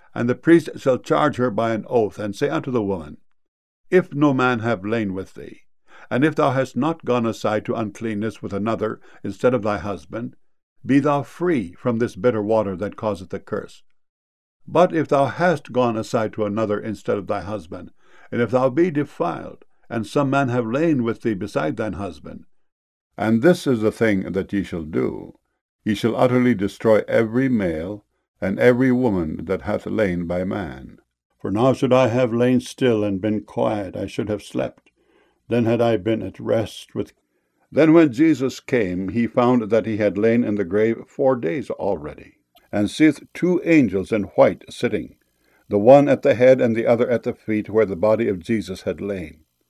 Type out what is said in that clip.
And the priest shall charge her by an oath, and say unto the woman, If no man have lain with thee, and if thou hast not gone aside to uncleanness with another instead of thy husband, be thou free from this bitter water that causeth the curse. But if thou hast gone aside to another instead of thy husband, and if thou be defiled, and some man have lain with thee beside thine husband, and this is the thing that ye shall do, ye shall utterly destroy every male and every woman that hath lain by man. For now should I have lain still and been quiet, I should have slept. Then had I been at rest with. Then when Jesus came, he found that he had lain in the grave 4 days already, and seeth 2 angels in white sitting, the one at the head and the other at the feet, where the body of Jesus had lain.